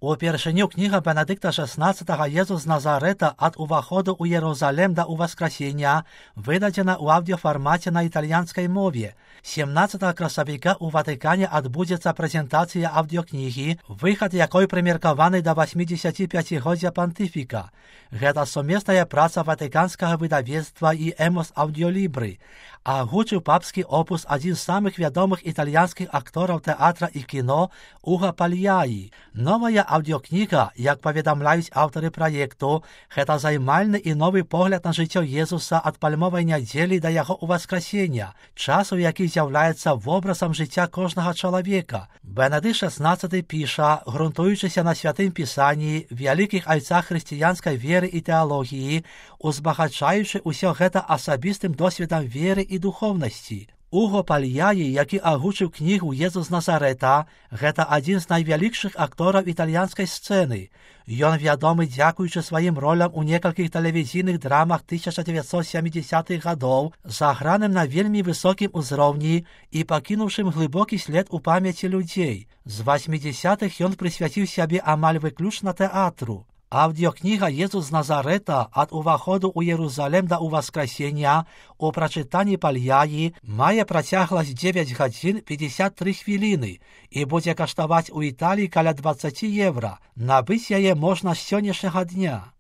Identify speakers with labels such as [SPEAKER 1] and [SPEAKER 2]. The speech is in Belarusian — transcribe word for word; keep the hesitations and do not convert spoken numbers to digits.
[SPEAKER 1] Упершыню кніга Бенедикта шестнадцатого «Езус з Назарета ад уваходу ў Єрусалем да Уваскресення» выдадзена ў аўдыёфармаце на італьянскай мове. семнадцатого красавіка ў Ватыкане адбудзецца прэзентацыя аўдыёкнігі, выхад якой прымеркаваны да восьмідзесяціпяцігоддзя пантыфіка. Гэта сумесная праца ватыканскага выдавецтва і Эмос Аўдыёлібры. Агучыў папскі опус адзін з самых вядомых італьянскіх актораў тэатра і кіно Уга Пальяі. Новая аўдыёкніга, як паведамляюць аўтары праекту, гэта займальны і новы погляд на жыццё Езуса ад пальмовай нядзелі да яго ўваскрасення, часу, які з'яўляецца вобразам жыцця кожнага чалавека. Бенедыкт шестнадцаты піша, грунтуючыся на святым пісанні, вялікіх айцах хрысціянскай веры і тэалогіі, узбагачаючы ўсё гэта асабістым досведам веры і духоўнасці. Уго Пальяі, які агучыў кнігу «Езус з Назарета», гэта адзін з найвялікшых актораў італьянскай сцэны. Ён вядомы дзякуючы сваім ролям у некалькіх тэлевізійных драмах тысяча дзевяцьсот сямідзясятых гадоў, заграным на вельмі высокім узроўні і пакінуўшым глыбокі след у памяці людзей. З васьмідзясятых ён прысвяціў сябе амаль выключна тэатру. Аўдыёкніга «Езус з Назарета ад уваходу ў Єрусалем да Уваскресення» у прачытанні Пальяі мае працягласць дзевяць гадзін пятьдесят три хвіліны і будзе каштаваць у Італіі каля дваццаць еўра. Набыць яе можна з сённяшняга дня.